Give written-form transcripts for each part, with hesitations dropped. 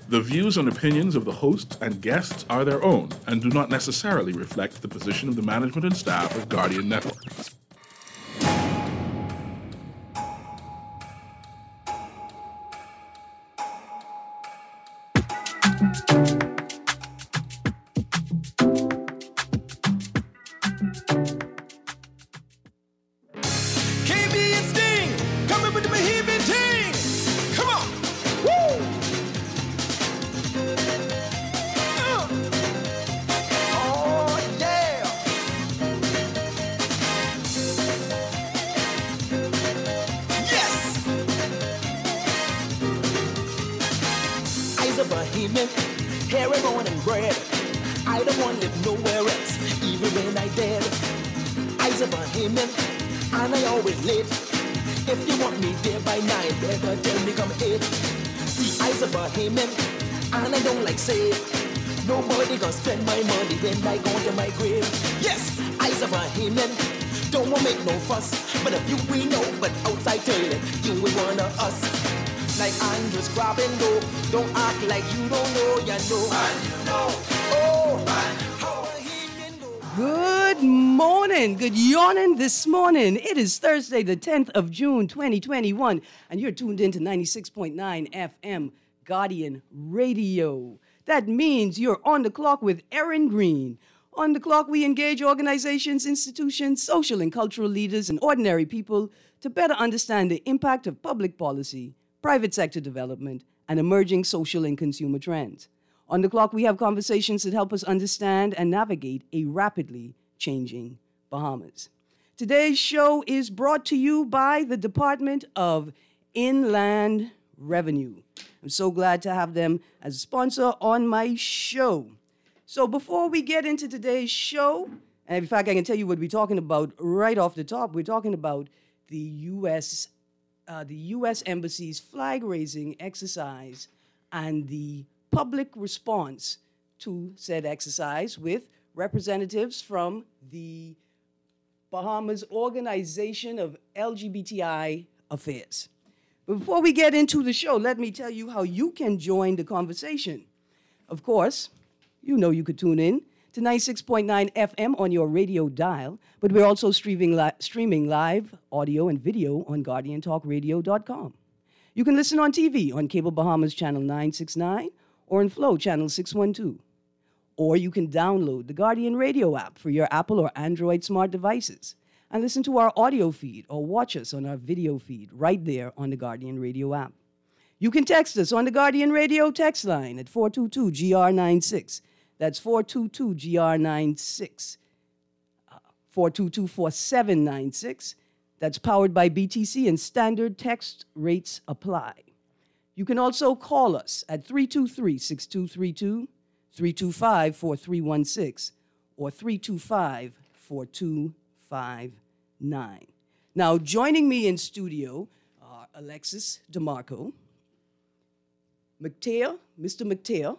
The views and opinions of the hosts and guests are their own and do not necessarily reflect the position of the management and staff of Guardian Network. Nobody gonna spend my money when I go to my grave. Yes, Eyes of a Haman. Don't wanna make no fuss, but if you we know, but outside tell it, you we wanna us. Like Andrews grabbing though, don't act like you don't know, you know. And you know, oh, how a Haman know. Good morning, good yawning this morning. It is Thursday, the 10th of June, 2021, and you're tuned into 96.9 FM Guardian Radio. That means you're on the clock with Erin Green. On the clock, we engage organizations, institutions, social and cultural leaders, and ordinary people to better understand the impact of public policy, private sector development, and emerging social and consumer trends. On the clock, we have conversations that help us understand and navigate a rapidly changing Bahamas. Today's show is brought to you by the Department of Inland Revenue. I'm so glad to have them as a sponsor on my show. So before we get into today's show, and in fact, I can tell you what we're talking about right off the top. We're talking about the U.S. Embassy's flag-raising exercise and the public response to said exercise with representatives from the Bahamas Organization of LGBTI Affairs. Before we get into the show, let me tell you how you can join the conversation. Of course, you know you could tune in to 96.9 FM on your radio dial, but we're also streaming live audio and video on GuardianTalkRadio.com. You can listen on TV on Cable Bahamas Channel 969 or in Flow Channel 612. Or you can download the Guardian Radio app for your Apple or Android smart devices and listen to our audio feed or watch us on our video feed right there on the Guardian Radio app. You can text us on the Guardian Radio text line at 422-GR96. That's 422-GR96. 422-4796. That's powered by BTC and standard text rates apply. You can also call us at 323-6232, 325-4316, or 325-4259. Now, joining me in studio are Alexis DeMarco, Mr. McTeer,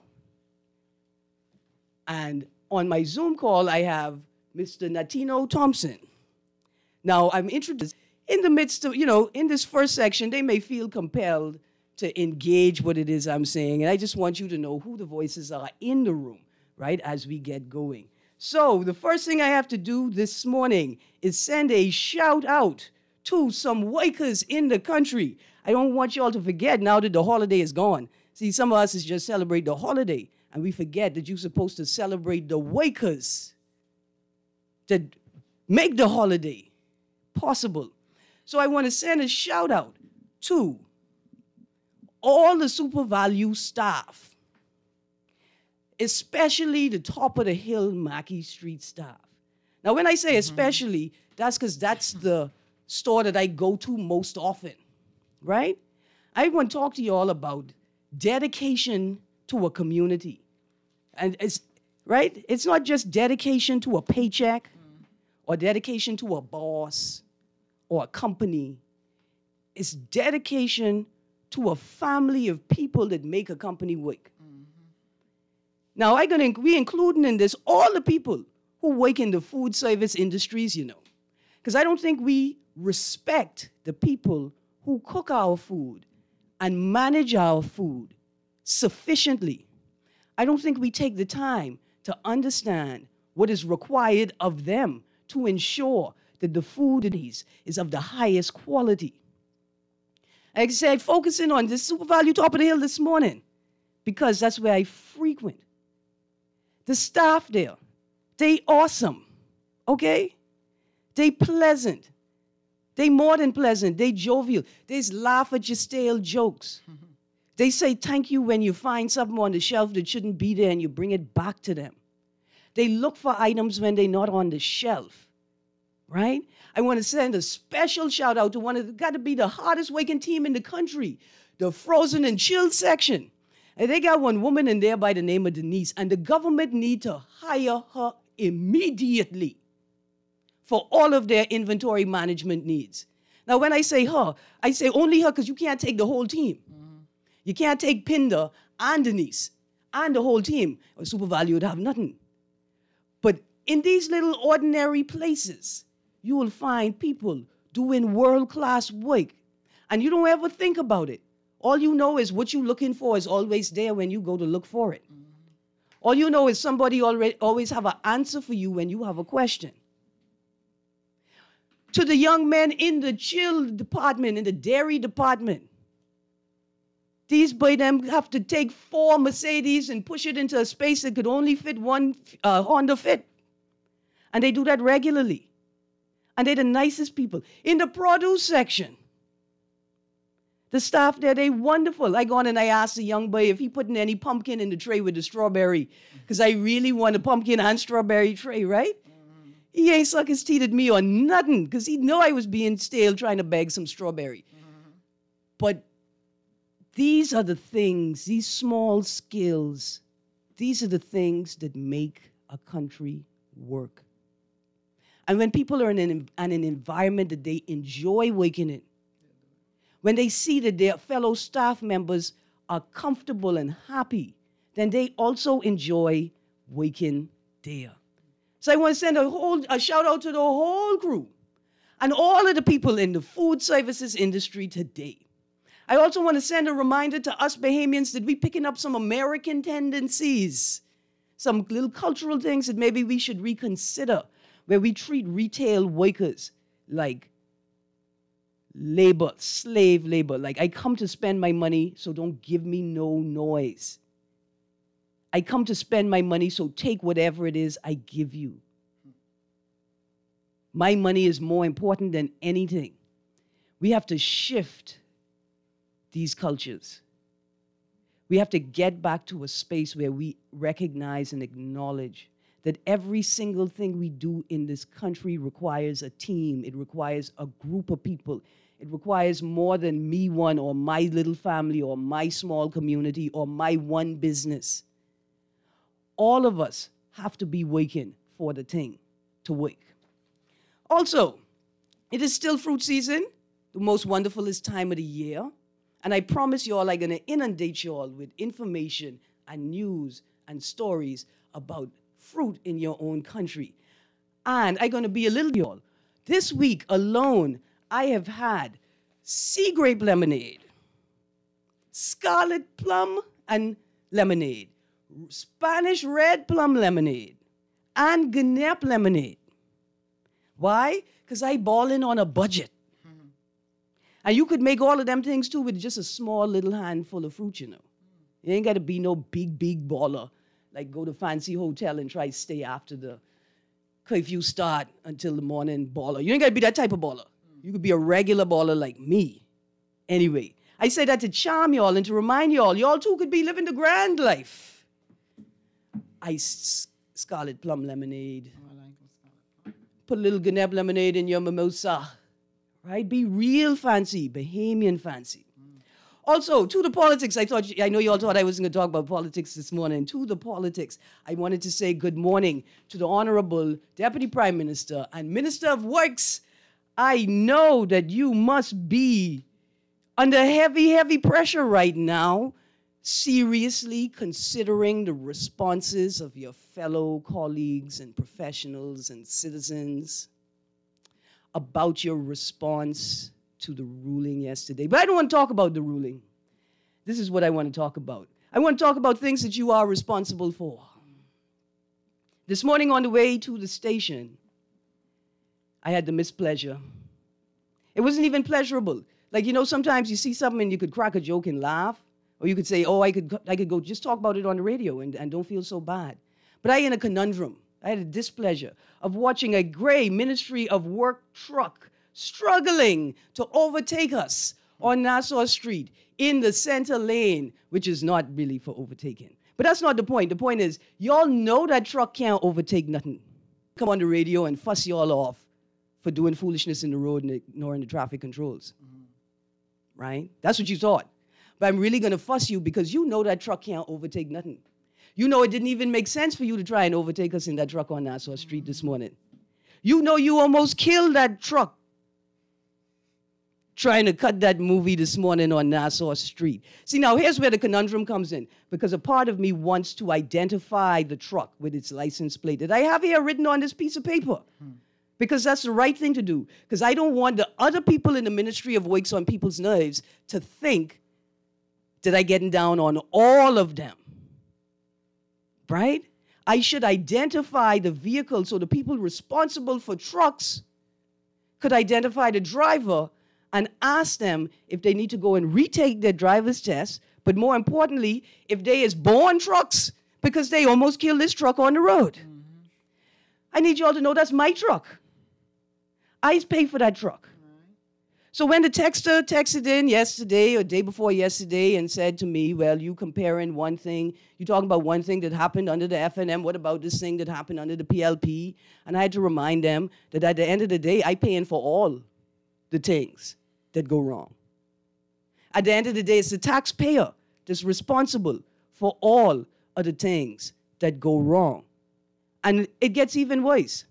and on my Zoom call, I have Mr. Natino Thompson. Now, I'm introduced in the midst of, in this first section, they may feel compelled to engage what it is I'm saying, and I just want you to know who the voices are in the room, right, as we get going. So the first thing I have to do this morning is send a shout out to some Wakers in the country. I don't want you all to forget now that the holiday is gone. See, some of us is just celebrate the holiday, and we forget that you're supposed to celebrate the Wakers to make the holiday possible. So I want to send a shout out to all the SuperValu staff, especially the top of the hill Mackey Street staff. Now, when I say especially, that's because that's the store that I go to most often, right? I want to talk to you all about dedication to a community. And it's, right? It's not just dedication to a paycheck or dedication to a boss or a company. It's dedication to a family of people that make a company work. Now, I'm going to be including in this all the people who work in the food service industries, because I don't think we respect the people who cook our food and manage our food sufficiently. I don't think we take the time to understand what is required of them to ensure that the food is of the highest quality. Like I said, focusing on this Super Value Top of the Hill this morning, because that's where I frequent. The staff there, they awesome, okay? They pleasant. They more than pleasant. They jovial. They laugh at your stale jokes. They say thank you when you find something on the shelf that shouldn't be there and you bring it back to them. They look for items when they're not on the shelf, right? I want to send a special shout out to one of the, got to be the hardest working team in the country, the frozen and chilled section. And they got one woman in there by the name of Denise, and the government need to hire her immediately for all of their inventory management needs. Now, when I say her, I say only her because you can't take the whole team. You can't take Pinder and Denise and the whole team. Or Super Value would have nothing. But in these little ordinary places, you will find people doing world-class work. And you don't ever think about it. All you know is what you're looking for is always there when you go to look for it. All you know is somebody always have an answer for you when you have a question. To the young men in the chill department, in the dairy department, these boy them have to take 4 Mercedes and push it into a space that could only fit one Honda Fit. And they do that regularly. And they're the nicest people. In the produce section, the staff there, they wonderful. I go on and I ask the young boy if he putting any pumpkin in the tray with the strawberry, because I really want a pumpkin and strawberry tray, right? He ain't suck his teeth at me or nothing, because he know I was being stale trying to beg some strawberry. But these are the things, these small skills, these are the things that make a country work. And when people are in an environment that they enjoy working in, when they see that their fellow staff members are comfortable and happy, then they also enjoy working there. So I want to send a shout out to the whole crew and all of the people in the food services industry today. I also want to send a reminder to us Bahamians that we're picking up some American tendencies, some little cultural things that maybe we should reconsider, where we treat retail workers like labor, slave labor. Like, I come to spend my money, so don't give me no noise. I come to spend my money, so take whatever it is I give you. My money is more important than anything. We have to shift these cultures. We have to get back to a space where we recognize and acknowledge that every single thing we do in this country requires a team. It requires a group of people. It requires more than me one or my little family or my small community or my one business. All of us have to be working for the thing to work. Also, it is still fruit season, the most wonderfulest time of the year. And I promise you all I'm going to inundate you all with information and news and stories about fruit in your own country. And I'm going to be a little y'all. This week alone, I have had sea grape lemonade, scarlet plum and lemonade, Spanish red plum lemonade, and Guinnep lemonade. Why? Because I ballin' on a budget. And you could make all of them things too with just a small little handful of fruit, you know. You ain't got to be no big baller, like go to fancy hotel and try to stay after the curfew start until the morning baller. You ain't got to be that type of baller. You could be a regular baller like me. Anyway, I say that to charm y'all and to remind y'all too could be living the grand life. Iced scarlet plum lemonade. Put a little Guinnep lemonade in your mimosa. Right? Be real fancy, Bahamian fancy. Also, to the politics, I know you all thought I was going to talk about politics this morning. To the politics, I wanted to say good morning to the Honorable Deputy Prime Minister and Minister of Works. I know that you must be under heavy pressure right now, seriously considering the responses of your fellow colleagues and professionals and citizens about your response to the ruling yesterday. But I don't want to talk about the ruling. This is what I want to talk about. I want to talk about things that you are responsible for. This morning on the way to the station, I had the mispleasure. It wasn't even pleasurable. Like, you know, sometimes you see something and you could crack a joke and laugh, or you could say, oh, I could go just talk about it on the radio and don't feel so bad. But I in a conundrum. I had a displeasure of watching a gray Ministry of Work truck struggling to overtake us on Nassau Street in the center lane, which is not really for overtaking. But that's not the point. The point is, y'all know that truck can't overtake nothing. Come on the radio and fuss y'all off for doing foolishness in the road and ignoring the traffic controls. Right? That's what you thought. But I'm really going to fuss you because you know that truck can't overtake nothing. You know it didn't even make sense for you to try and overtake us in that truck on Nassau Street this morning. You know you almost killed that truck trying to cut that movie this morning on Nassau Street. See, now here's where the conundrum comes in, because a part of me wants to identify the truck with its license plate that I have here written on this piece of paper. Because that's the right thing to do. Because I don't want the other people in the Ministry of Works on people's nerves to think that I'm getting down on all of them. Right? I should identify the vehicle so the people responsible for trucks could identify the driver and ask them if they need to go and retake their driver's test, but more importantly, if they is born trucks, because they almost killed this truck on the road. I need y'all to know that's my truck. I pay for that truck. So when the texter texted in yesterday or day before yesterday and said to me, well, you comparing one thing, you talking about one thing that happened under the FNM, what about this thing that happened under the PLP? And I had to remind them that at the end of the day, I paying for all the things that go wrong. At the end of the day, it's the taxpayer that's responsible for all of the things that go wrong. And it gets even worse.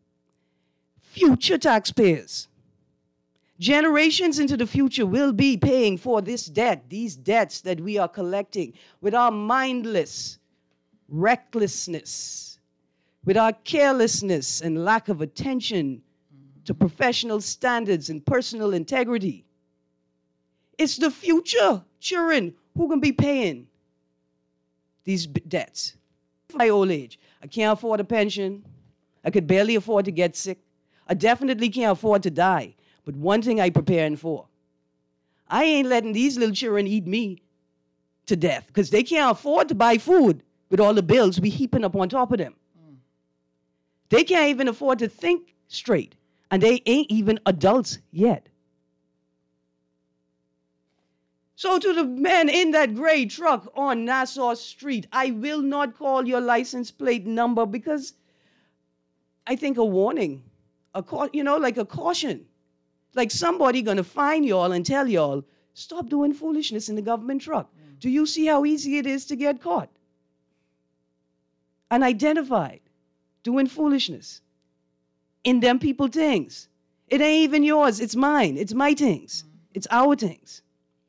Future taxpayers, generations into the future, will be paying for this debt, these debts that we are collecting with our mindless recklessness, with our carelessness and lack of attention to professional standards and personal integrity. It's the future children who can be paying these debts. My old age, I can't afford a pension. I could barely afford to get sick. I definitely can't afford to die. But one thing I'm preparing for, I ain't letting these little children eat me to death because they can't afford to buy food with all the bills we heaping up on top of them. They can't even afford to think straight, and they ain't even adults yet. So to the men in that gray truck on Nassau Street, I will not call your license plate number because I think a warning, like a caution. Like somebody going to find y'all and tell y'all, stop doing foolishness in the government truck. Do you see how easy it is to get caught and identified doing foolishness in them people things? It ain't even yours. It's mine. It's my things. It's our things.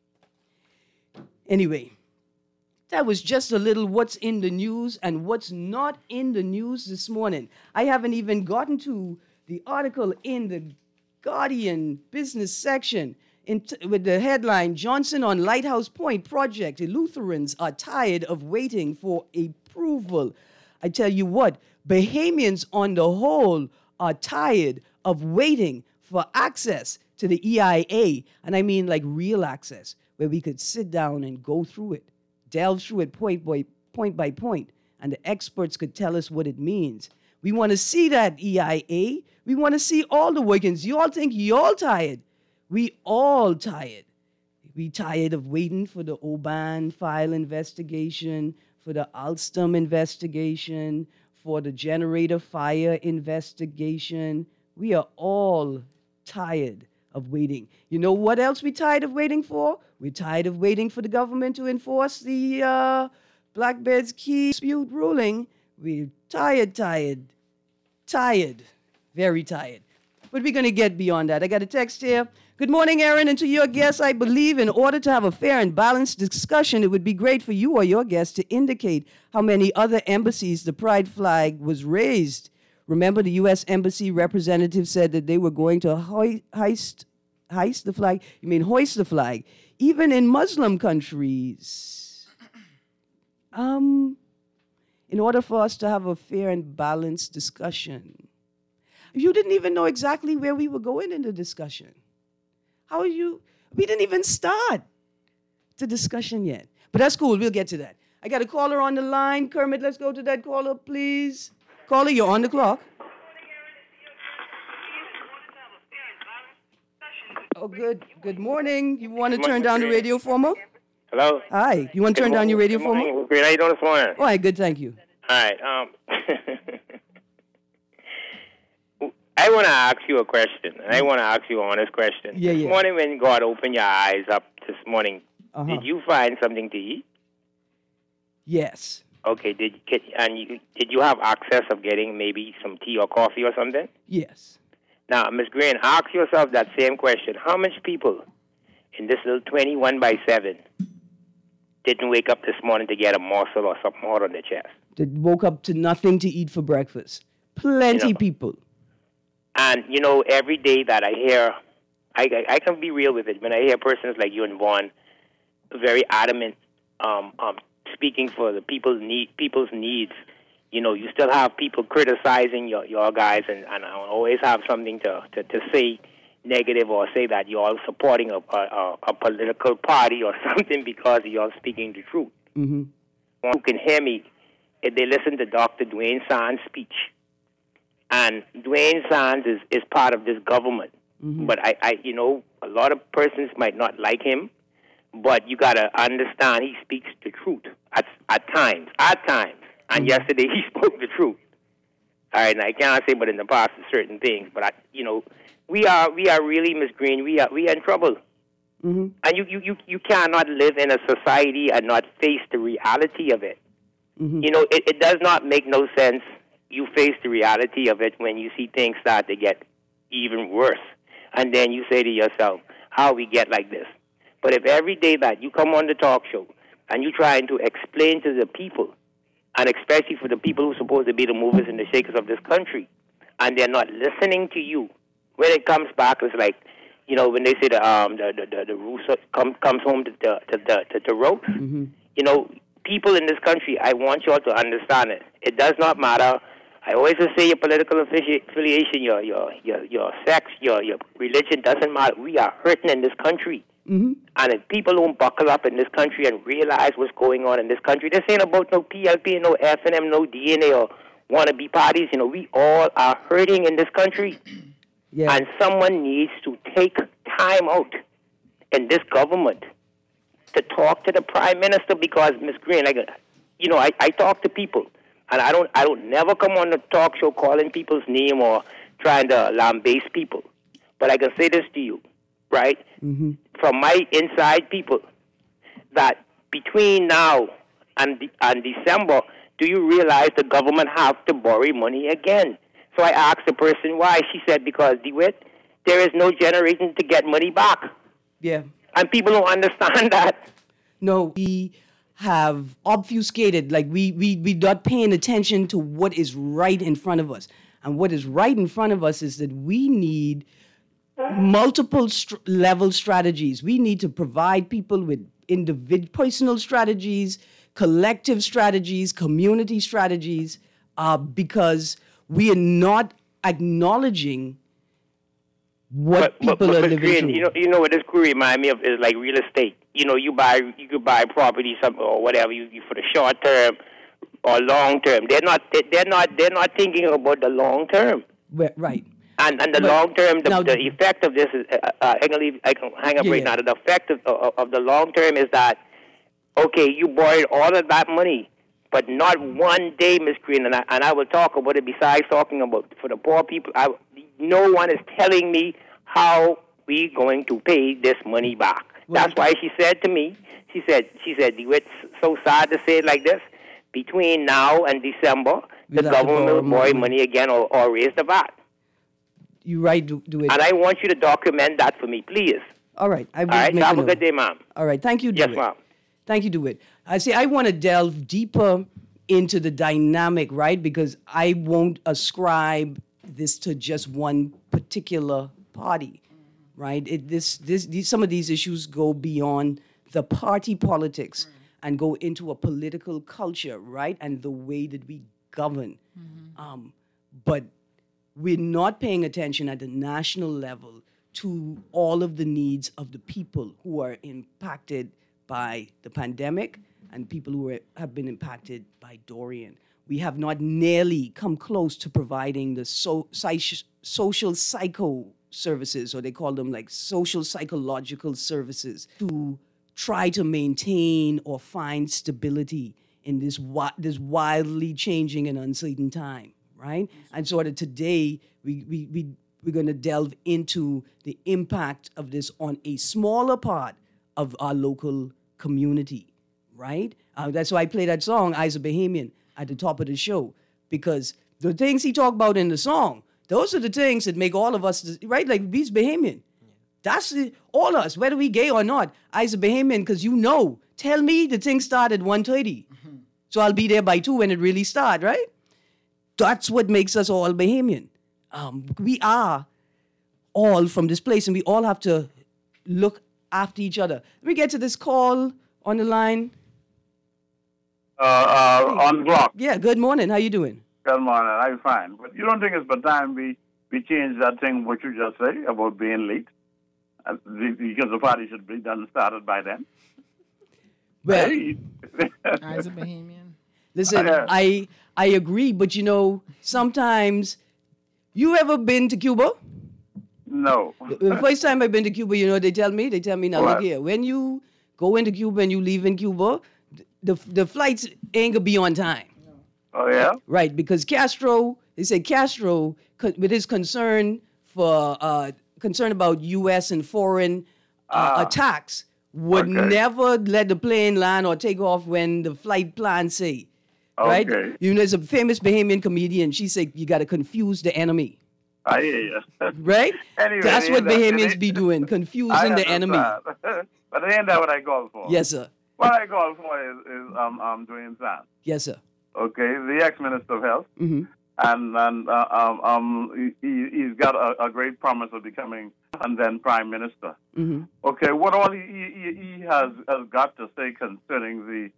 Anyway, that was just a little what's in the news and what's not in the news this morning. I haven't even gotten to the article in the Guardian business section with the headline, Johnson on Lighthouse Point project. Lutherans are tired of waiting for approval. I tell you what, Bahamians on the whole are tired of waiting for access to the EIA. And I mean like real access, where we could sit down and go through it, delve through it point by point, and the experts could tell us what it means. We want to see that EIA. We want to see all the workings. You all think y'all tired. We all tired. We tired of waiting for the Oban file investigation, for the Alstom investigation, for the generator fire investigation. We are all tired of waiting. You know what else we're tired of waiting for? We're tired of waiting for the government to enforce the Black Bears Key dispute ruling. We're tired, very tired. But we're going to get beyond that. I got a text here. Good morning, Aaron, and to your guests, I believe in order to have a fair and balanced discussion, it would be great for you or your guests to indicate how many other embassies the pride flag was raised. Remember, the U.S. Embassy representative said that they were going to hoist the flag? You mean hoist the flag? Even in Muslim countries. In order for us to have a fair and balanced discussion. You didn't even know exactly where we were going in the discussion. How are you? We didn't even start the discussion yet. But that's cool. We'll get to that. I got a caller on the line. Kermit, let's go to that caller, please. Caller, you're on the clock. Oh, good. Good morning. You want to turn down the radio for me? Hello? Hi. You want to turn down your radio for me? Great. How you doing this morning? All right, good. Thank you. All right. I want to ask you a question. I want to ask you an honest question. Yeah. This morning when God opened your eyes up this morning, did you find something to eat? Yes. Okay. Did you have access of getting maybe some tea or coffee or something? Yes. Now, Ms. Green, ask yourself that same question. How much people in this little 21/7 didn't wake up this morning to get a morsel or something hot on their chest? That woke up to nothing to eat for breakfast. Plenty people. And, every day that I hear, I can be real with it. When I hear persons like you and Vaughn very adamant, speaking for the people's needs, you still have people criticizing your guys, and I always have something to say negative or say that you're all supporting a political party or something because you're speaking the truth. Mm-hmm. Who can hear me if they listen to Dr. Dwayne Sands' speech. And Dwayne Sands is part of this government. Mm-hmm. But a lot of persons might not like him, but you got to understand he speaks the truth at times. And yesterday he spoke the truth. All right, and I cannot say but in the past certain things, but we are really, Ms. Green, we are in trouble. Mm-hmm. And you cannot live in a society and not face the reality of it. Mm-hmm. It does not make no sense. You face the reality of it when you see things start to get even worse. And then you say to yourself, how we get like this? But if every day that you come on the talk show and you're trying to explain to the people, and especially for the people who are supposed to be the movers and the shakers of this country, and they're not listening to you, when it comes back, it's like, when they say the rooster comes home to roast, people in this country, I want you all to understand it. It does not matter. I always say your political affiliation, your sex, your religion doesn't matter. We are hurting in this country. Mm-hmm. And if people don't buckle up in this country and realize what's going on in this country, this ain't about no PLP, no FNM, no DNA, or wannabe parties. We all are hurting in this country. Yeah. And someone needs to take time out in this government to talk to the Prime Minister, because, Ms. Green, I talk to people, and I don't never come on the talk show calling people's name or trying to lambaste people. But I can say this to you, right? Mm-hmm. From my inside people, that between now and December, do you realize the government have to borrow money again? So I asked the person why. She said, because, DeWitt, there is no generation to get money back. Yeah. And people don't understand that. No, we have obfuscated, like we not paying attention to what is right in front of us. And what is right in front of us is that we need multiple level strategies. We need to provide people with personal strategies, collective strategies, community strategies, because we are not acknowledging what people are living through. You know what this could remind me of is like real estate. You could buy property or whatever you for the short term or long term. They're not thinking about the long term. Right. And the long term, the effect of this is I can hang up right now. The effect of the long term is that, okay, you borrowed all of that money, but not one day, Ms. Green, and I will talk about it besides talking about for the poor people. No one is telling me how we're going to pay this money back. That's why she said to me, she said, it's so sad to say it like this, between now and December, the government will borrow money again or raise the VAT. You're right, do it. And I want you to document that for me, please. All right. All right, have a good day, ma'am. All right, thank you, DeWitt. Yes, ma'am. Thank you, DeWitt. I want to delve deeper into the dynamic, right? Because I won't ascribe this to just one particular party, right? Some of these issues go beyond the party politics. and go into a political culture, right? And the way that we govern. But we're not paying attention at the national level to all of the needs of the people who are impacted by the pandemic and people who have been impacted by Dorian. We have not nearly come close to providing the social psycho services, or they call them like social psychological services, to try to maintain or find stability in this wildly changing and uncertain time, right? And sort of today, we're going to delve into the impact of this on a smaller part of our local community, right? That's why I play that song, Eyes of Bahamian, at the top of the show, because the things he talked about in the song, those are the things that make all of us, right? Like, he's Bahamian. That's all us, whether we gay or not. Eyes of Bahamian, because tell me the thing started 1:30. So I'll be there by 2 when it really starts, right? That's what makes us all Bahamian. We are all from this place, and we all have to look after each other. Let me get to this call on the line. On the block. Yeah, good morning. How you doing? Good morning. I'm fine. But you don't think it's about time we change that thing, what you just said, about being late? Because the party should be done started by then. Well, Eyes of Bahamian. Listen, I agree, but sometimes, you ever been to Cuba? No. The first time I've been to Cuba, they tell me, now look here, when you go into Cuba and you leave in Cuba, the flights ain't gonna be on time. Oh, yeah? Right, because Castro, with his concern about U.S. and foreign attacks, would never let the plane land or take off when the flight plan say. Right? Okay. There's a famous Bahamian comedian. She said, you got to confuse the enemy. I hear you. Right? Anyway, that's what Bahamians be doing, confusing the enemy. But ain't that what I call for? Yes, sir. What I call for is Dwayne Sands. Yes, sir. Okay, the ex-Minister of Health. Mm-hmm. And he's got a great promise of becoming and then Prime Minister. Mm-hmm. Okay, what all he has got to say concerning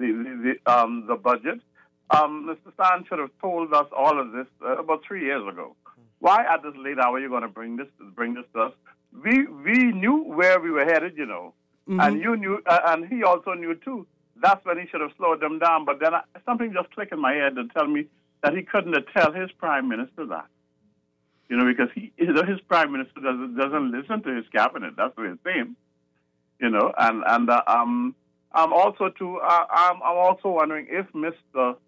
the budget, Mr. Sands should have told us all of this about 3 years ago. Why at this late hour you're going to bring this to us? We knew where we were headed, Mm-hmm. and you knew, and he also knew too. That's when he should have slowed them down. But then something just clicked in my head to tell me that he couldn't tell his prime minister that, because his prime minister doesn't listen to his cabinet. That's what it seems, and I'm also wondering if Mr.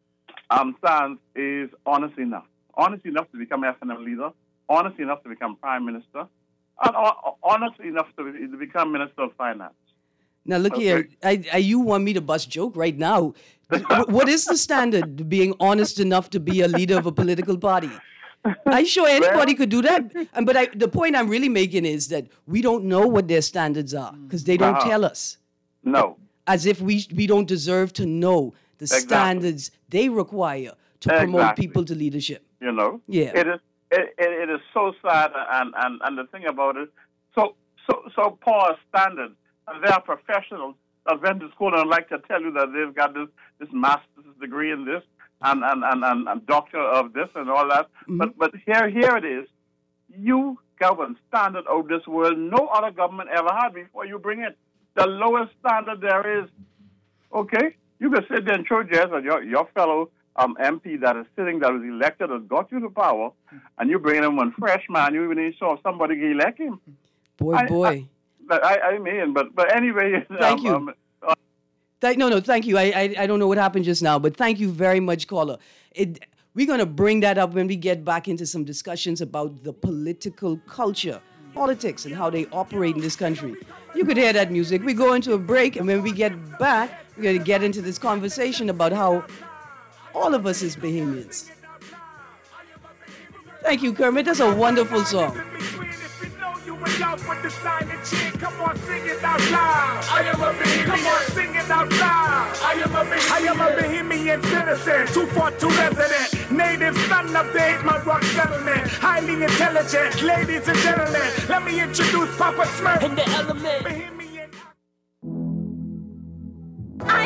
Sands is honest enough to become FNM leader, honest enough to become prime minister, and honest enough to become minister of finance. Now, look here. You want me to bust joke right now. What is the standard, being honest enough to be a leader of a political party? I'm sure anybody could do that. But the point I'm really making is that we don't know what their standards are because they don't tell us. No. As if we don't deserve to know the standards they require to promote people to leadership. Yeah. It is so sad, and the thing about it, so poor standards. And they are professionals that went to school and like to tell you that they've got this master's degree in this and doctor of this and all that. Mm-hmm. But here it is. You govern standard of this world no other government ever had before you bring it. The lowest standard there is. Okay? You can sit there and show jazz and your fellow MP that is sitting, that was elected, has got you to power, and you bring in one fresh man, you even ain't sure if somebody can elect him. Boy. I mean, but anyway. Thank you. No, thank you. I don't know what happened just now, but thank you very much, caller. We're going to bring that up when we get back into some discussions about the political culture, politics, and how they operate in this country. You could hear that music. We go into a break, and when we get back, we're going to get into this conversation about how all of us is Bahamians. Thank you, Kermit. That's a wonderful song. Come on, sing it out loud. I am a Bahamian. Come on, sing it out loud. I am a Bahamian citizen, 242 resident, native son of the 8 Mile Rock settlement, highly intelligent, ladies and gentlemen. Let me introduce Papa Smurf in the element. Bahamian. I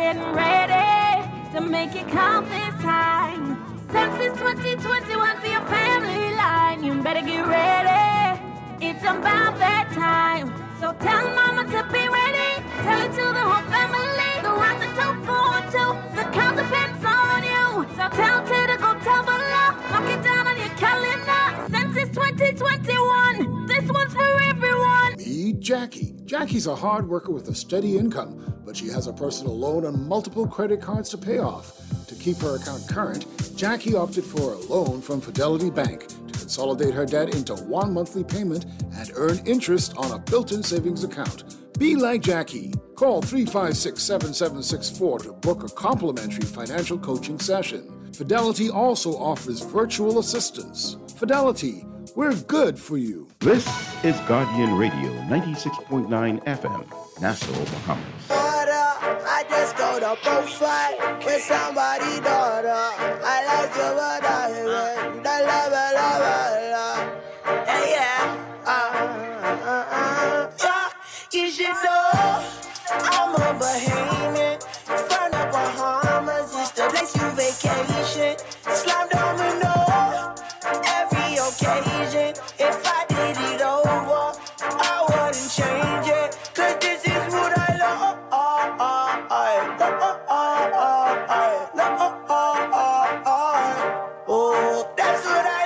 getting ready to make it count this time. Census 2021 for your family line. You better get ready. It's about that time. So tell mama to be ready. Tell it to the whole family. Go rock the 242. The count depends on you. So tell Ted to go tell below. Mark it down on your calendar. Census 2021. This one's for everyone. Meet Jackie. Jackie's a hard worker with a steady income, but she has a personal loan and multiple credit cards to pay off. To keep her account current, Jackie opted for a loan from Fidelity Bank to consolidate her debt into one monthly payment and earn interest on a built-in savings account. Be like Jackie. Call 356-7764 to book a complimentary financial coaching session. Fidelity also offers virtual assistance. Fidelity, we're good for you. This is Guardian Radio, 96.9 FM, Nassau, Bahamas. I just go to profile with somebody daughter. I like you, but I you should know I'm a Bahamian from the Bahamas. It's the place you vacation. Slime domino every occasion. If I did it over, I wouldn't change it. 'Cause this is what I love. Oh, that's what I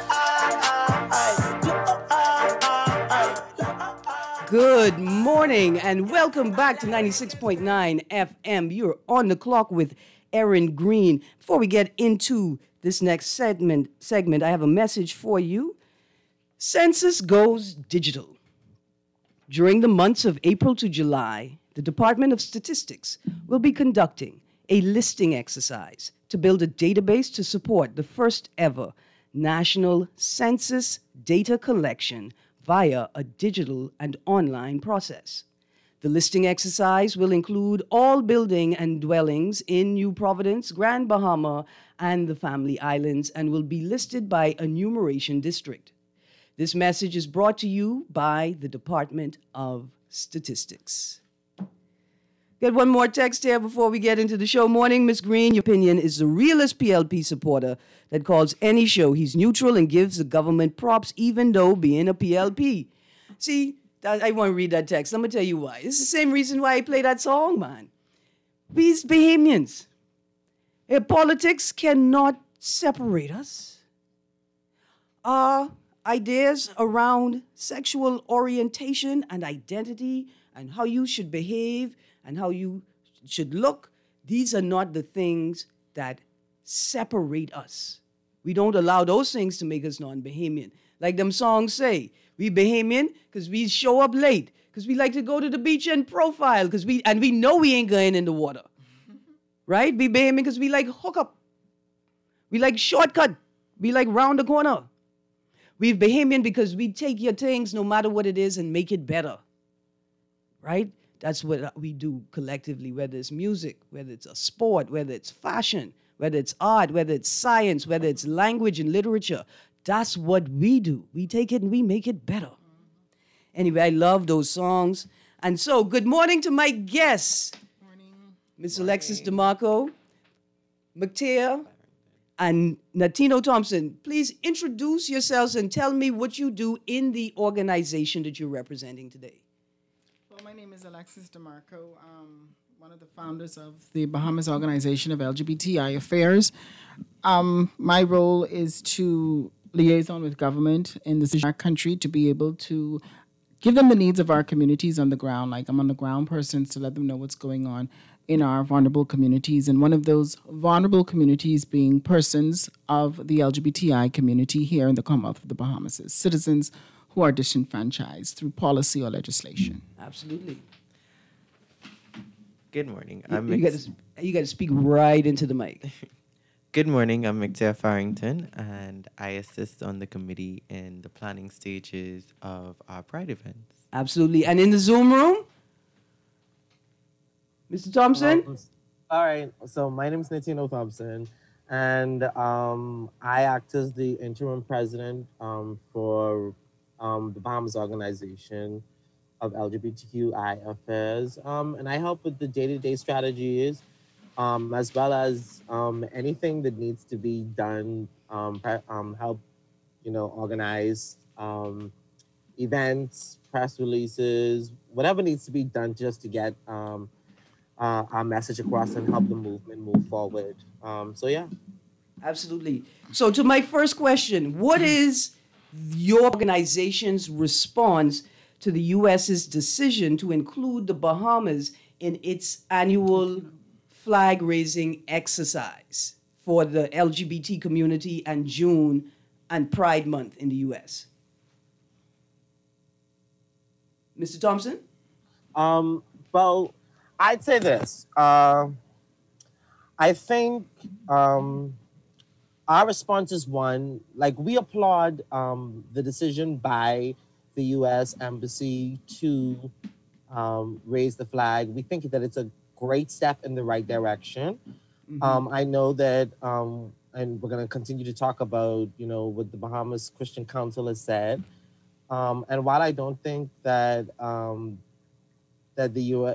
like. Good morning and welcome back to 96.9 FM. You're on the clock with Erin Green. Before we get into this next segment, I have a message for you. Census goes digital. During the months of April to July, the Department of Statistics will be conducting a listing exercise to build a database to support the first ever national census data collection via a digital and online process. The listing exercise will include all building and dwellings in New Providence, Grand Bahama, and the Family Islands and will be listed by enumeration district. This message is brought to you by the Department of Statistics. Get one more text here before we get into the show. Morning, Miss Green. Your opinion is the realest PLP supporter that calls any show. He's neutral and gives the government props, even though being a PLP. See, I want to read that text. I'm going to tell you why. It's the same reason why I play that song, man. These Bahamians. Politics cannot separate us. Our ideas around sexual orientation and identity and how you should behave and how you should look, these are not the things that separate us. We don't allow those things to make us non-Bahamian. Like them songs say, we Bahamian because we show up late, because we like to go to the beach and profile, and we know we ain't going in the water. Right? We Bahamian because we like hook up. We like shortcut. We like round the corner. We Bahamian because we take your things no matter what it is and make it better. Right? That's what we do collectively, whether it's music, whether it's a sport, whether it's fashion, whether it's art, whether it's science, whether it's language and literature. That's what we do. We take it and we make it better. Anyway, I love those songs. And so, good morning to my guests. Ms. Alexis DeMarco, McTeer, and Natino Thompson. Please introduce yourselves and tell me what you do in the organization that you're representing today. Well, my name is Alexis DeMarco. One of the founders of the Bahamas Organization of LGBTI Affairs. My role is to liaison with government in our country to be able to give them the needs of our communities on the ground. Like I'm on the ground person to let them know what's going on in our vulnerable communities. And one of those vulnerable communities being persons of the LGBTI community here in the Commonwealth of the Bahamas, citizens who are disenfranchised through policy or legislation. Absolutely. Good morning. You got to speak right into the mic. Good morning. I'm McTeer Farrington, and I assist on the committee in the planning stages of our Pride events. Absolutely. And in the Zoom room, Mr. Thompson? All right. So my name is Natino Thompson, and I act as the interim president for the Bahamas Organization. of LGBTQI affairs, and I help with the day-to-day strategies, as well as anything that needs to be done. Help, organize events, press releases, whatever needs to be done just to get our message across and help the movement move forward. So yeah. Absolutely. So to my first question, what is your organization's response to the U.S.'s decision to include the Bahamas in its annual flag-raising exercise for the LGBT community and June and Pride Month in the U.S.? Mr. Thompson? Well, I'd say this. I think our response is one, like we applaud the decision by the U.S. Embassy to raise the flag. We think that it's a great step in the right direction. I know that, and we're going to continue to talk about, what the Bahamas Christian Council has said. And while I don't think that that the U.S.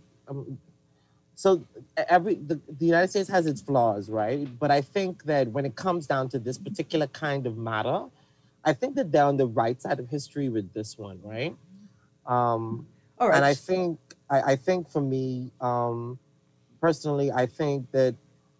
the United States has its flaws, right? But I think that when it comes down to this particular kind of matter, I think that they're on the right side of history with this one, right? All right. And I think for me, personally, I think that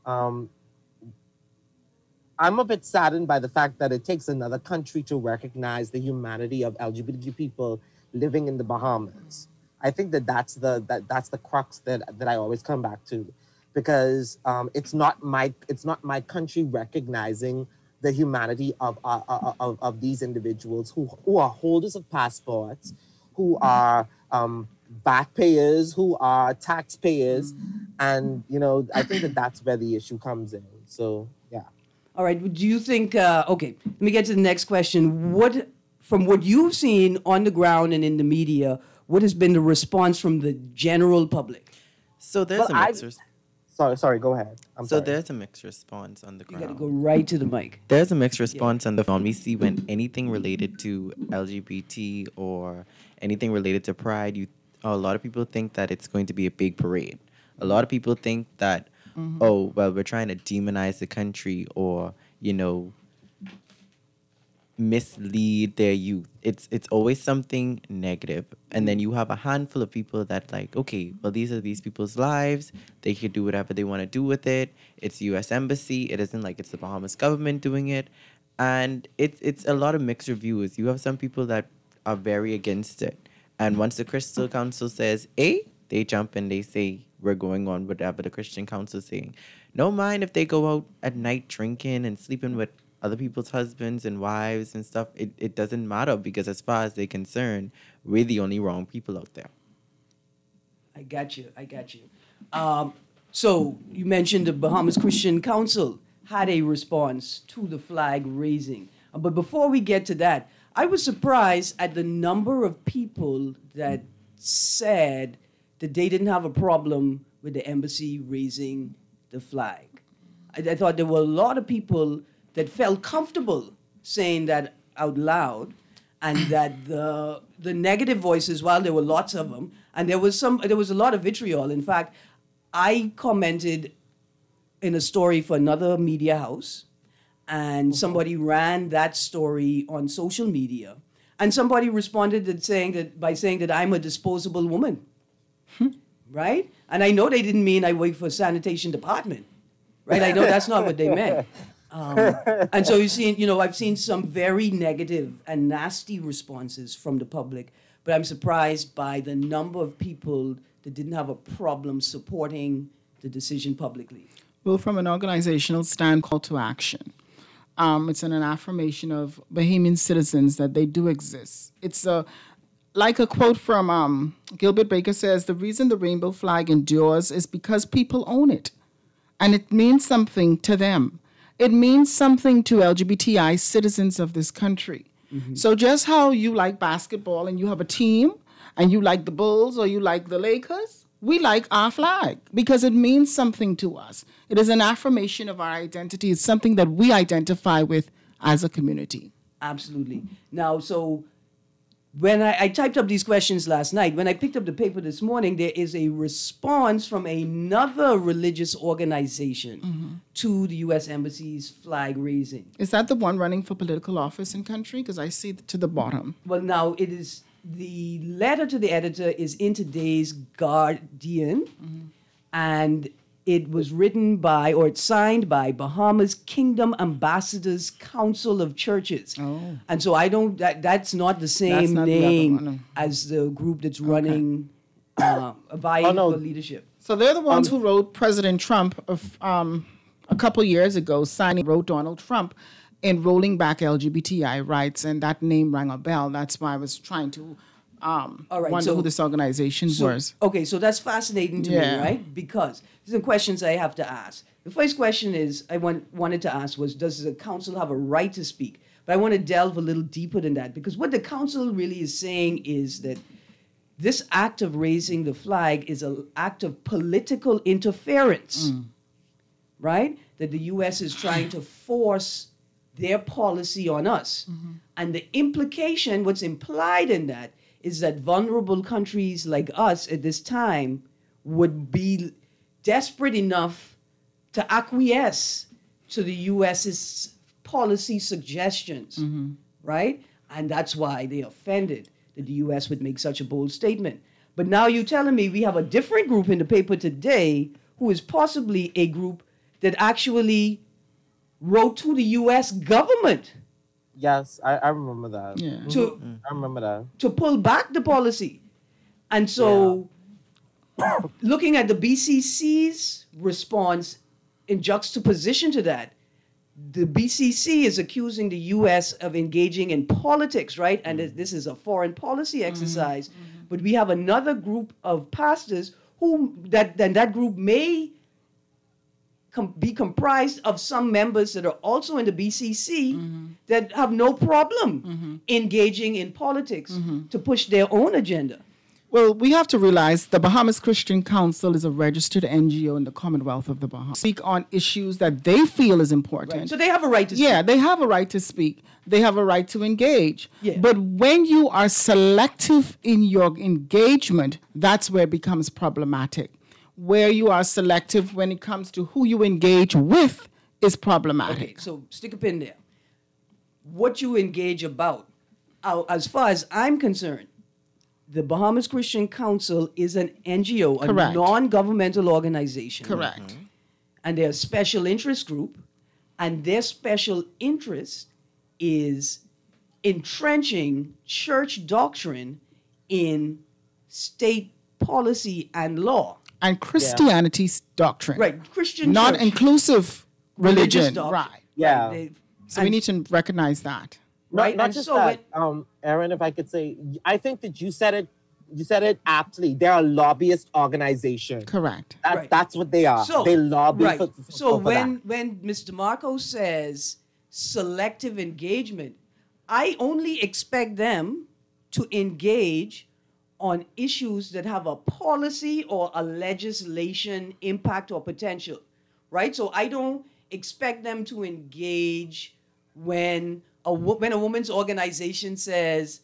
I'm a bit saddened by the fact that it takes another country to recognize the humanity of LGBTQ people living in the Bahamas. I think that's the crux that I always come back to, because it's not my country recognizing the humanity of these individuals who are holders of passports, who are back payers, who are taxpayers, and I think that's where the issue comes in. So yeah. All right. Do you think? Okay. Let me get to the next question. From what you've seen on the ground and in the media, what has been the response from the general public? So there's a mixed Sorry, go ahead. There's a mixed response on the ground. You got to go right to the mic. There's a mixed response on the ground. We see when anything related to LGBT or anything related to Pride, a lot of people think that it's going to be a big parade. A lot of people think that, we're trying to demonize the country or, mislead their youth. It's always something negative. And then you have a handful of people that these are these people's lives. They can do whatever they want to do with it. It's U.S. Embassy. It isn't like it's the Bahamas government doing it. And it's a lot of mixed reviews. You have some people that are very against it. And once the Christian Council says A, they jump and they say, we're going on whatever the Christian Council is saying. No mind if they go out at night drinking and sleeping with other people's husbands and wives and stuff. It doesn't matter, because as far as they're concerned, we're the only wrong people out there. I got you. So you mentioned the Bahamas Christian Council had a response to the flag raising. But before we get to that, I was surprised at the number of people that said that they didn't have a problem with the embassy raising the flag. I thought there were a lot of people that felt comfortable saying that out loud, and that the negative voices, while there were lots of them, and there was a lot of vitriol. In fact, I commented in a story for another media house, and somebody ran that story on social media, and somebody responded by saying that I'm a disposable woman, right? And I know they didn't mean I work for a sanitation department, right? I know that's not what they meant. And so I've seen some very negative and nasty responses from the public, but I'm surprised by the number of people that didn't have a problem supporting the decision publicly. Well, from an organizational stand, call to action. It's an affirmation of Bahamian citizens that they do exist. It's like a quote from Gilbert Baker says, the reason the rainbow flag endures is because people own it, and it means something to them. It means something to LGBTI citizens of this country. Mm-hmm. So just how you like basketball and you have a team and you like the Bulls or you like the Lakers, we like our flag because it means something to us. It is an affirmation of our identity. It's something that we identify with as a community. Absolutely. Now, so when I typed up these questions last night, when I picked up the paper this morning, there is a response from another religious organization to the U.S. Embassy's flag raising. Is that the one running for political office in country? Because I see it to the bottom. Well, now it is, the letter to the editor is in today's Guardian, and it was written by, or it's signed by, Bahamas Kingdom Ambassadors Council of Churches. Oh. And so I don't, that's not the same not the other name one, no. as the group that's running, vying for leadership. So they're the ones who wrote President Trump a couple years ago, wrote Donald Trump in rolling back LGBTI rights, and that name rang a bell. That's why I was trying to wonder who this organization was. Okay, so that's fascinating to me, right? Because there's some questions I have to ask. The first question is I wanted to ask was, does the council have a right to speak? But I want to delve a little deeper than that, because what the council really is saying is that this act of raising the flag is an act of political interference, right? That the U.S. is trying to force their policy on us. And the implication, what's implied in that, is that vulnerable countries like us at this time would be desperate enough to acquiesce to the U.S.'s policy suggestions, right? And that's why they offended that the U.S. would make such a bold statement. But now you're telling me we have a different group in the paper today who is possibly a group that actually wrote to the U.S. government. Yes, I remember that. Yeah. I remember that. To pull back the policy. And so looking at the BCC's response in juxtaposition to that, the BCC is accusing the U.S. of engaging in politics, right? And this is a foreign policy exercise. But we have another group of pastors who that group may be comprised of some members that are also in the BCC that have no problem engaging in politics to push their own agenda. Well, we have to realize the Bahamas Christian Council is a registered NGO in the Commonwealth of the Bahamas. Speak on issues that they feel is important. Right. So they have a right to speak. Yeah, they have a right to speak. They have a right to engage. Yeah. But when you are selective in your engagement, that's where it becomes problematic. Where you are selective when it comes to who you engage with is problematic. Okay, so stick a pin there. What you engage about, as far as I'm concerned, the Bahamas Christian Council is an NGO, a non-governmental organization. Correct. And they're a special interest group, and their special interest is entrenching church doctrine in state policy and law. And Christianity's doctrine. Right, Christian Not church. inclusive religion. Doctrine. Right. Yeah. So we need to recognize that. Right. Not And just so that, Aaron, if I could say, I think that you said it aptly. They're a lobbyist organization. Correct. That's what they are. They lobby for So for that. when Mr. Marco says selective engagement, I only expect them to engage on issues that have a policy or a legislation impact or potential, right? So I don't expect them to engage when a woman's organization says,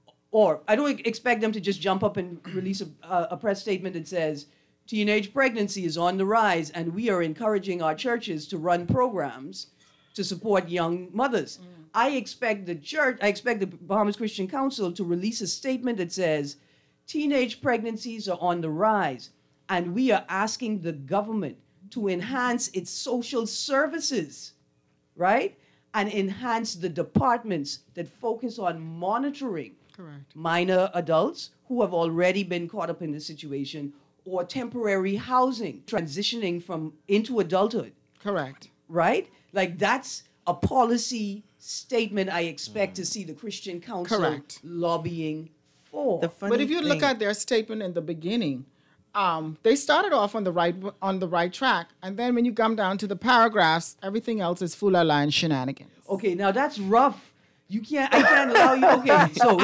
or I don't expect them to just jump up and release a press statement that says, teenage pregnancy is on the rise and we are encouraging our churches to run programs to support young mothers. I expect the Bahamas Christian Council to release a statement that says, teenage pregnancies are on the rise, and we are asking the government to enhance its social services, right? And enhance the departments that focus on monitoring minor adults who have already been caught up in this situation, or temporary housing, transitioning into adulthood. Correct. Right? Like that's a policy statement I expect to see the Christian Council lobbying for. But if you look at their statement in the beginning, they started off on the right track, and then when you come down to the paragraphs, everything else is full of line shenanigans. Okay, now that's rough. I can't allow you. Okay, so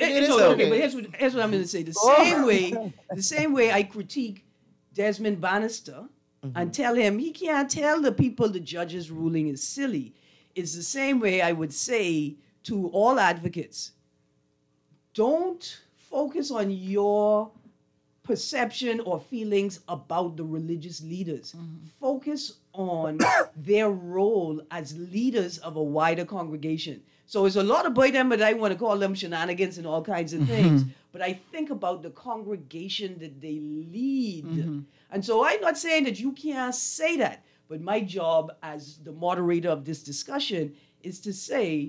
here's what I'm going to say. The same way I critique Desmond Bannister and tell him he can't tell the people the judge's ruling is silly, is the same way I would say to all advocates, don't focus on your perception or feelings about the religious leaders. Focus on their role as leaders of a wider congregation. So it's a lot of boy them, but I want to call them shenanigans and all kinds of things. But I think about the congregation that they lead. And so I'm not saying that you can't say that, but my job as the moderator of this discussion is to say,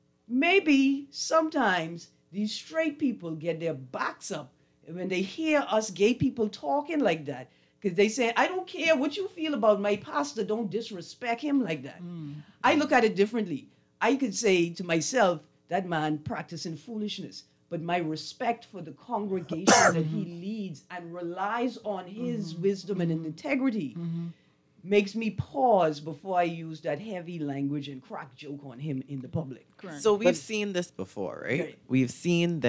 maybe sometimes these straight people get their backs up when they hear us gay people talking like that, because they say, I don't care what you feel about my pastor, don't disrespect him like that. I look at it differently. I could say to myself, that man practicing foolishness, but my respect for the congregation that he leads and relies on his wisdom and integrity makes me pause before I use that heavy language and crack joke on him in the public. So we've seen this before, right? We've seen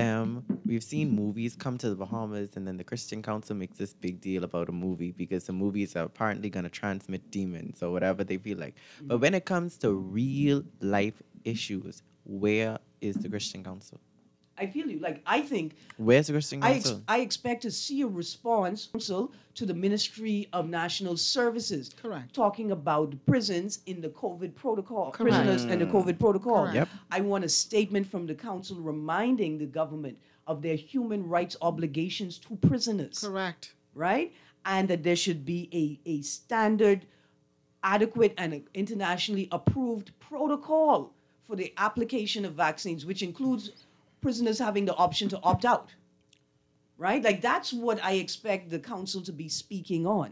movies come to the Bahamas, and then the Christian Council makes this big deal about a movie because the movies are apparently going to transmit demons or whatever they feel like. But when it comes to real life issues, where is the Christian Council? I feel you. Like, I think... Where's the Christian Council? I expect to see a response to the Ministry of National Services. Correct. Talking about prisons in the COVID protocol. Correct. Prisoners and the COVID protocol. Correct. Yep. I want a statement from the council reminding the government of their human rights obligations to prisoners. Correct. Right? And that there should be a standard, adequate, and internationally approved protocol for the application of vaccines, which includes prisoners having the option to opt out, right? Like, that's what I expect the council to be speaking on.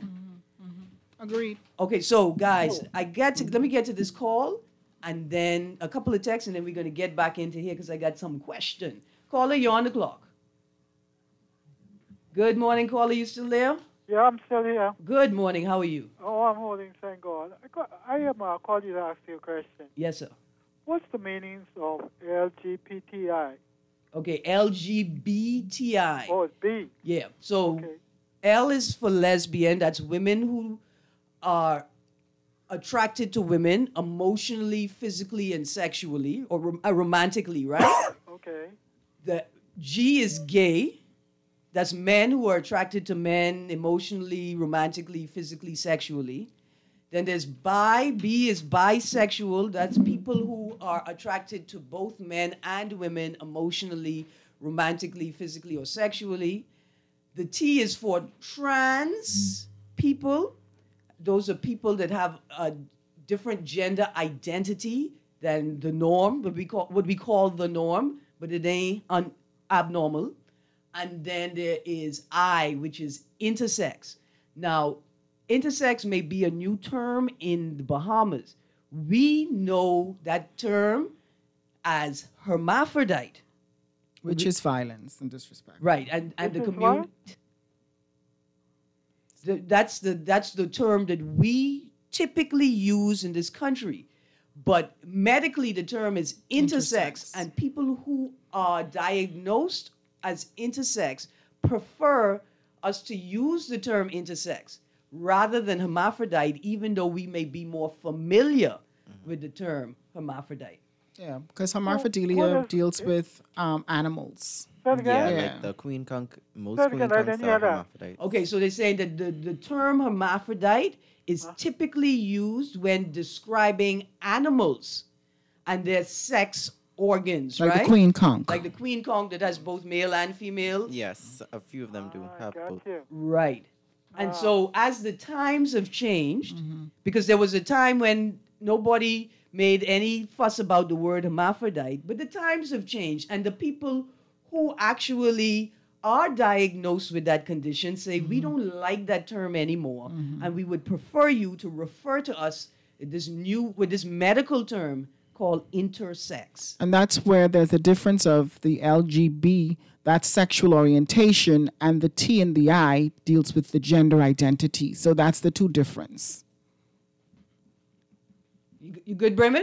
Agreed. Okay, so guys, let me get to this call, and then a couple of texts, and then we're going to get back into here because I got some question. Caller, you're on the clock. Good morning, caller. You still there? Yeah, I'm still here. Good morning. How are you? Oh, I'm holding, thank God. I am called you to ask you a question. Yes, sir. What's the meanings of LGBTI? Okay, LGBTI. Oh, it's B. Yeah. So L is for lesbian. That's women who are attracted to women emotionally, physically, and sexually, or romantically, right? Okay. The G is gay. That's men who are attracted to men emotionally, romantically, physically, sexually. Then there's bi. B is bisexual. That's people who are attracted to both men and women emotionally, romantically, physically, or sexually. The T is for trans people. Those are people that have a different gender identity than the norm, what we call the norm, but it ain't abnormal. And then there is I, which is intersex. Now, intersex may be a new term in the Bahamas. We know that term as hermaphrodite. Which is violence and disrespect. Right, and the community... That's the term that we typically use in this country. But medically, the term is intersex. And people who are diagnosed as intersex prefer us to use the term intersex rather than hermaphrodite, even though we may be more familiar with the term hermaphrodite. Yeah, because hermaphrodilia deals with animals. Like the queen conch, most queen conchs are hermaphrodites. Okay, so they're saying that the term hermaphrodite is typically used when describing animals and their sex organs, like right? the queen conch. Like the queen conch that has both male and female. Yes, a few of them do have both. Right. And so as the times have changed, because there was a time when nobody made any fuss about the word hermaphrodite, but the times have changed, and the people who actually are diagnosed with that condition say, we don't like that term anymore, and we would prefer you to refer to us with this medical term called intersex. And that's where there's a difference of the LGB, that's sexual orientation, and the T and the I deals with the gender identity. So that's the two difference. You good, Bremen?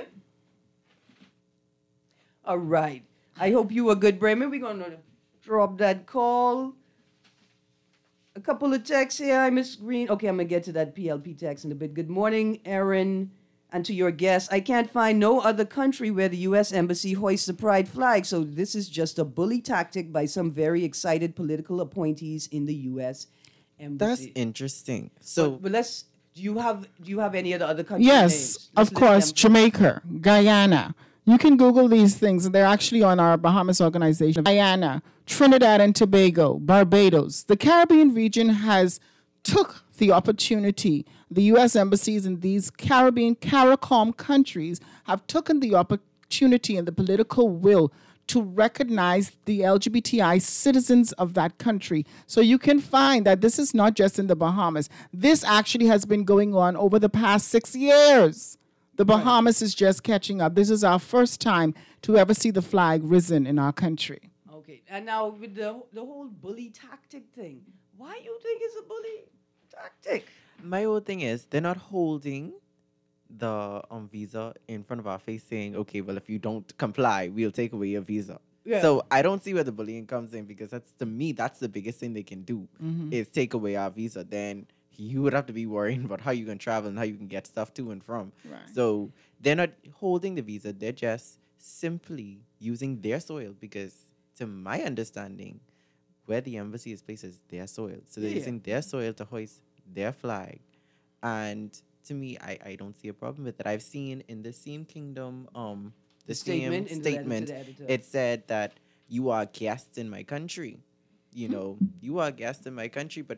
All right. I hope you are good, Bremen. We're going to drop that call. A couple of texts here. Miss Green. Okay, I'm going to get to that PLP text in a bit. Good morning, Aaron And to your guest, I can't find no other country where the U.S. Embassy hoists the pride flag. So this is just a bully tactic by some very excited political appointees in the U.S. Embassy. That's interesting. So, but let's. Do you have any other countries? Yes, of course. Jamaica, Guyana. You can Google these things, and they're actually on our Bahamas organization. Guyana, Trinidad and Tobago, Barbados. The Caribbean region has took the opportunity. The U.S. embassies in these Caribbean, CARICOM countries have taken the opportunity and the political will to recognize the LGBTI citizens of that country. So you can find that this is not just in the Bahamas. This actually has been going on over the past 6 years. The Bahamas is just catching up. This is our first time to ever see the flag risen in our country. Okay, and now with the whole bully tactic thing, why you think it's a bully tactic? My whole thing is they're not holding the visa in front of our face saying, okay, well, if you don't comply, we'll take away your visa. Yeah. So I don't see where the bullying comes in, because that's, to me, that's the biggest thing they can do is take away our visa. Then you would have to be worrying about how you can travel and how you can get stuff to and from. Right. So they're not holding the visa. They're just simply using their soil, because to my understanding, where the embassy is placed is their soil. So they're using their soil to hoist their flag. And to me, I don't see a problem with it. I've seen in the same kingdom, the same statement, it said that you are guests in my country. You know, you are guests in my country, but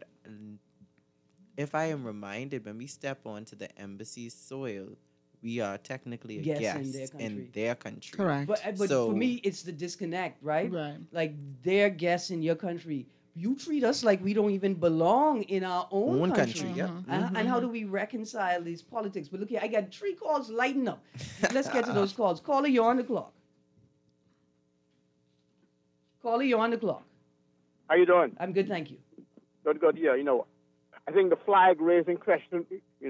if I am reminded, when we step onto the embassy's soil, we are technically a guest in their country. Correct. But so, for me, it's the disconnect, right? Right. Like, they're guests in your country. You treat us like we don't even belong in our own country. Yeah. And how do we reconcile these politics? But look here, I got 3 calls lighting up. Let's get to those calls. Caller, you're on the clock. Caller, you're on the clock. How you doing? I'm good, thank you. Good. Yeah, I think the flag raising question, it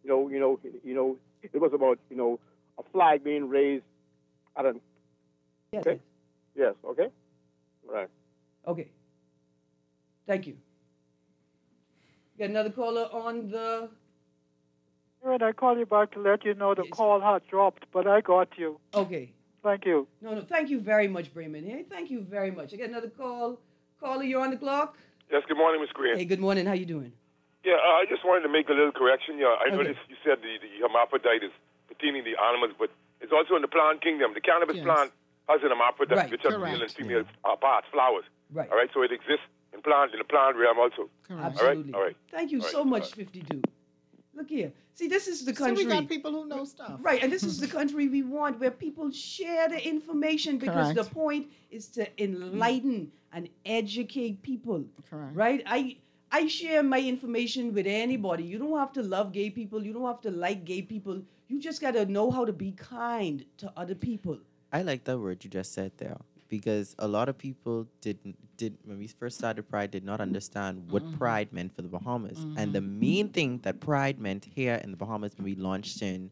was about, a flag being raised. I don't. Yes. Okay. Yes. Okay. Right. Okay. Thank you. Got another caller on the... Aaron, I call you back to let you know the call had dropped, but I got you. Okay. Thank you. No, thank you very much, Bremen. Hey, thank you very much. I got another call. Caller, you're on the clock? Yes, good morning, Ms. Green. Hey, good morning. How you doing? Yeah, I just wanted to make a little correction. Yeah, I Okay. noticed you said the hermaphrodite is pertaining the animals, but it's also in the plant kingdom. The cannabis plant has an hermaphrodite, Right, which has correct. male and female parts, flowers. Right. All right, so it exists in the plant realm also. Absolutely. All right. Thank you so much, 52. Look here. See, this is the So country. we got people who know stuff. Right, and this is the country we want, where people share the information, because the Correct. point is to enlighten and educate people. Correct. Right? I share my information with anybody. You don't have to love gay people. You don't have to like gay people. You just got to know how to be kind to other people. I like that word you just said there, because a lot of people did when we first started Pride did not understand what Pride meant for the Bahamas. And the main thing that Pride meant here in the Bahamas when we launched in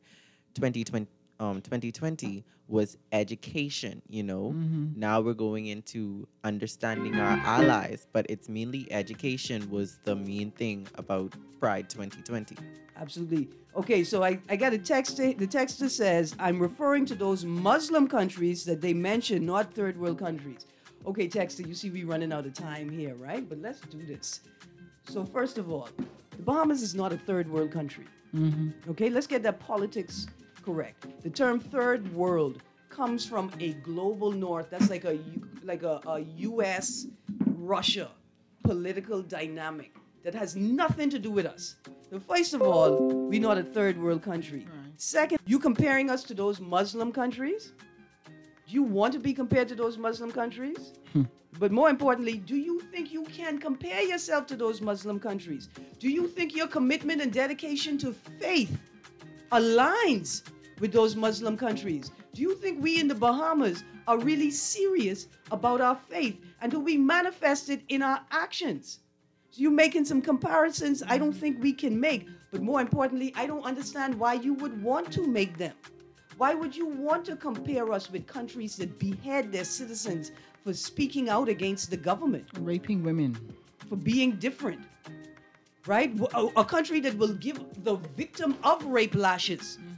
2020 was education, Now we're going into understanding our allies, but it's mainly education was the main thing about Pride 2020. Absolutely. Okay, so I got a text. The texter says, I'm referring to those Muslim countries that they mentioned, not third world countries. Okay, texter, you see we running out of time here, right? But let's do this. So first of all, the Bahamas is not a third world country. Okay, let's get that politics correct. The term third world comes from a global north. That's like a U.S. Russia political dynamic that has nothing to do with us. So first of all, we're not a third world country. Second, you comparing us to those Muslim countries? Do you want to be compared to those Muslim countries? But more importantly, do you think you can compare yourself to those Muslim countries? Do you think your commitment and dedication to faith aligns with those Muslim countries? Do you think we in the Bahamas are really serious about our faith? And do we manifest it in our actions? So you're making some comparisons I don't think we can make. But more importantly, I don't understand why you would want to make them. Why would you want to compare us with countries that behead their citizens for speaking out against the government? Raping women. For being different. Right? A country that will give the victim of rape lashes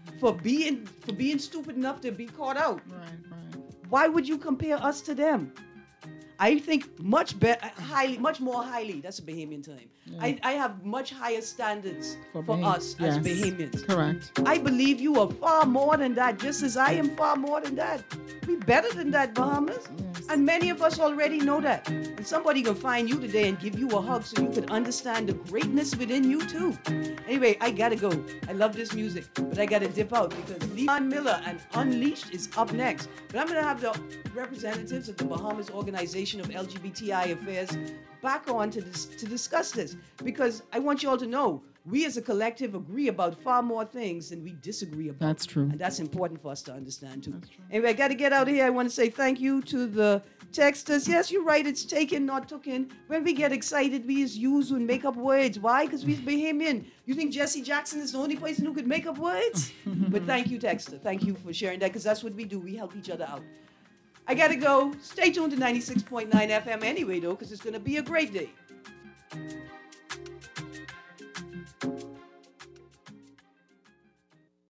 for being stupid enough to be caught out. Right. Why would you compare us to them? I think much more highly. That's a Bahamian time. Yeah. I have much higher standards for Baham- us as yes, Bahamians. correct. I believe you are far more than that, just as I am far more than that. We better than that, Bahamas. And many of us already know that. And somebody can find you today and give you a hug so you can understand the greatness within you too. Anyway, I gotta go. I love this music, but I gotta dip out because Leon Miller and Unleashed is up next. But I'm gonna have the representatives of the Bahamas Organization of LGBTI Affairs back on to discuss this, because I want you all to know we as a collective agree about far more things than we disagree about. That's true. And that's important for us to understand too. Anyway, I got to get out of here. I want to say thank you to the texters. Yes, you're right. It's taken, not taken. When we get excited, we just use and make up words. Why? Because we're Bahamian. You think Jesse Jackson is the only person who could make up words? But thank you, texter. Thank you for sharing that, because that's what we do. We help each other out. I got to go. Stay tuned to 96.9 FM anyway, though, because it's going to be a great day.